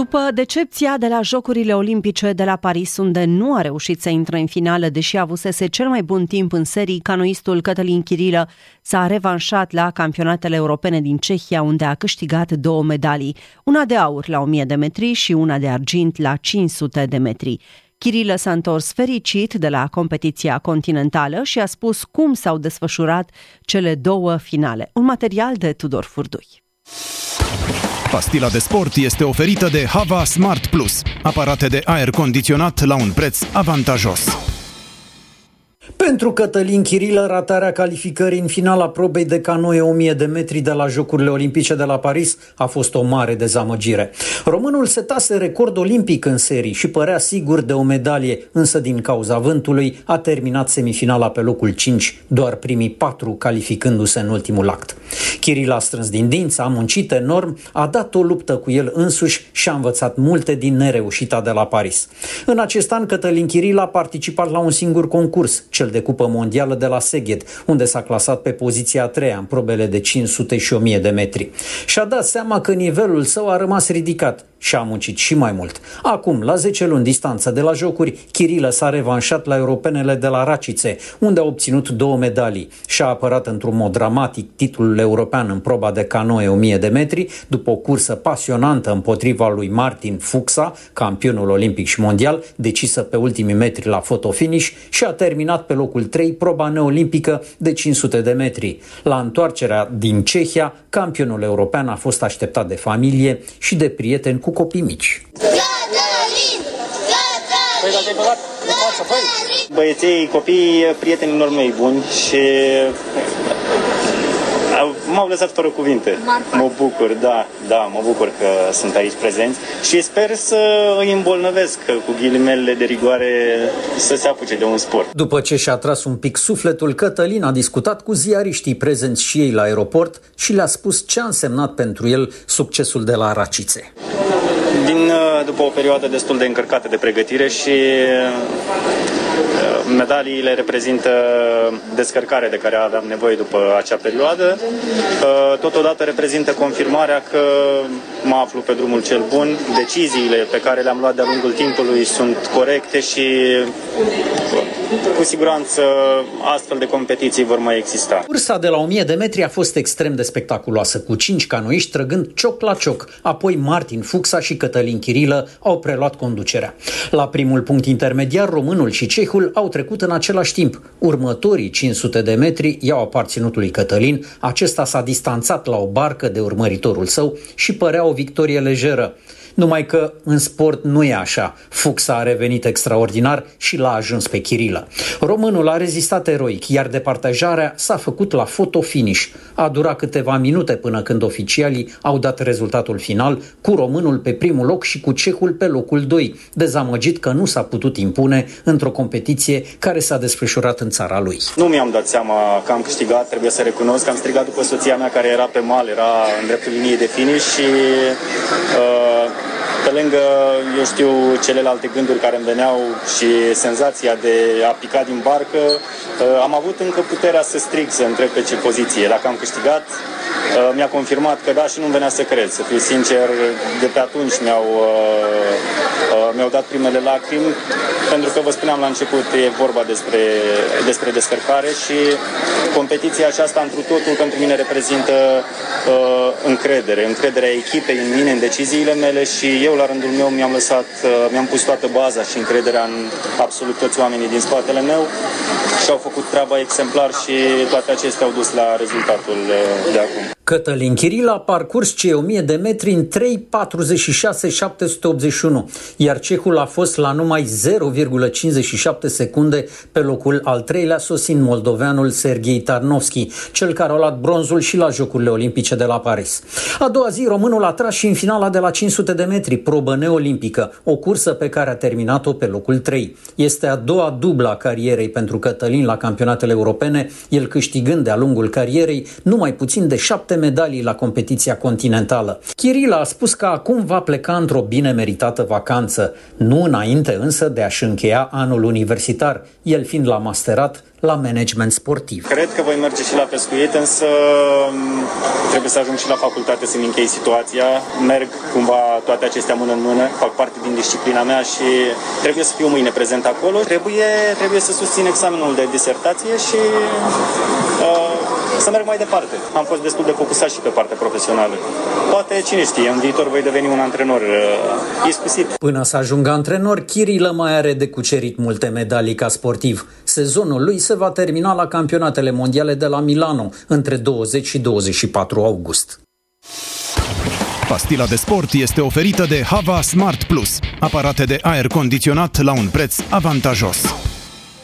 După decepția de la Jocurile Olimpice de la Paris, unde nu a reușit să intre în finală, deși avusese cel mai bun timp în serii, canoistul Cătălin Chirilă s-a revanșat la campionatele europene din Cehia, unde a câștigat 2 medalii, una de aur la 1000 de metri și una de argint la 500 de metri. Chirilă s-a întors fericit de la competiția continentală și a spus cum s-au desfășurat cele 2 finale. Un material de Tudor Furdui. Pastila de sport este oferită de Hava Smart Plus, aparate de aer condiționat la un preț avantajos. Pentru Cătălin Chirilă, ratarea calificării în finala probei de canoe 1000 de metri de la Jocurile Olimpice de la Paris a fost o mare dezamăgire. Românul setase record olimpic în serii și părea sigur de o medalie, însă din cauza vântului a terminat semifinala pe locul 5, doar primii 4 calificându-se în ultimul act. Chirilă a strâns din dinți, a muncit enorm, a dat o luptă cu el însuși și a învățat multe din nereușita de la Paris. În acest an, Cătălin Chirilă a participat la un singur concurs, cel de cupă mondială de la Szeged, unde s-a clasat pe poziția a 3-a în probele de 500 și 1000 de metri. Și-a dat seama că nivelul său a rămas ridicat și a muncit și mai mult. Acum, la 10 luni distanță de la Jocuri, Chirilă s-a revanșat la europenele de la Racice, unde a obținut 2 medalii și a apărat într-un mod dramatic titlul european în proba de canoe 1000 de metri, după o cursă pasionantă împotriva lui Martin Fuxa, campionul olimpic și mondial, decisă pe ultimii metri la fotofinish, și a terminat pe locul 3 proba neolimpică de 500 de metri. La întoarcerea din Cehia, campionul european a fost așteptat de familie și de prieteni cu copii mici. Băieții, copii, prietenilor mei buni și m-au lăsat fără cuvinte. Mă bucur, mă bucur că sunt aici prezenți și sper să îi îmbolnăvesc, cu ghilimele de rigoare, să se apuce de un sport. După ce și-a tras un pic sufletul, Cătălin a discutat cu ziariștii prezenți și ei la aeroport și le-a spus ce a însemnat pentru el succesul de la Racice. După o perioadă destul de încărcată de pregătire și medaliile reprezintă descărcarea de care aveam nevoie după acea perioadă. Totodată reprezintă confirmarea că mă aflu pe drumul cel bun. Deciziile pe care le-am luat de-a lungul timpului sunt corecte și cu siguranță astfel de competiții vor mai exista. Cursa de la 1000 de metri a fost extrem de spectaculoasă, cu 5 canoiști trăgând cioc la cioc. Apoi Martin Fuxa și Cătălin Chirilă au preluat conducerea. La primul punct intermediar, românul și cehul au trecut în același timp. Următorii 500 de metri i-au aparținut lui Cătălin. Acesta s-a distanțat la o barcă de urmăritorul său și părea o victorie lejeră. Numai că în sport nu e așa. Fuxa a revenit extraordinar și l-a ajuns pe Chirilă. Românul a rezistat eroic, iar departajarea s-a făcut la fotofinish. A durat câteva minute până când oficialii au dat rezultatul final, cu românul pe primul loc și cu cehul pe locul 2, dezamăgit că nu s-a putut impune într-o competiție care s-a desfășurat în țara lui. Nu mi-am dat seama că am câștigat, trebuie să recunosc că am strigat după soția mea care era pe mal, era în dreptul liniei de finish și pe lângă, celelalte gânduri care îmi veneau și senzația de a pica din barcă, am avut încă puterea să strig, să întreb pe ce poziție. Dacă am câștigat, mi-a confirmat că da și nu-mi venea să cred. Să fiu sincer, de pe atunci mi-au dat primele lacrimi, pentru că vă spuneam la început, e vorba despre descărcare și competiția aceasta întru totul pentru mine reprezintă încrederea echipei în mine, în deciziile mele și eu la rândul meu mi-am pus toată baza și încrederea în absolut toți oamenii din spatele meu și au făcut treaba exemplar și toate acestea au dus la rezultatul de acum. Cătălin Chirilă a parcurs cei 1000 de metri în 3:46.781, iar cehul a fost la numai 0,57 secunde pe locul al 3-lea, sosind moldoveanul Serghei Tarnovski, cel care a luat bronzul și la Jocurile Olimpice de la Paris. A doua zi, românul a tras și în finala de la 500 de metri, probă neolimpică, o cursă pe care a terminat-o pe locul 3. Este a doua dublă a carierei pentru Cătălin la campionatele europene, el câștigând de-a lungul carierei numai puțin de 7 medalii la competiția continentală. Chirila a spus că acum va pleca într-o bine meritată vacanță, nu înainte însă de a-și încheia anul universitar, el fiind la masterat la management sportiv. Cred că voi merge și la pescuit, însă trebuie să ajung și la facultate să-mi închei situația. Merg cumva toate acestea mână în mână, fac parte din disciplina mea și trebuie să fiu mâine prezent acolo. Trebuie să susțin examenul de disertație și să merg mai departe. Am fost destul de focusat și pe partea profesională. Poate, cine știe, în viitor voi deveni un antrenor iscusit. Până să ajungă antrenor, Chirila mai are de cucerit multe medalii ca sportiv. Sezonul lui se va termina la campionatele mondiale de la Milano, între 20 și 24 august. Pastila de sport este oferită de Hava Smart Plus, aparate de aer condiționat la un preț avantajos.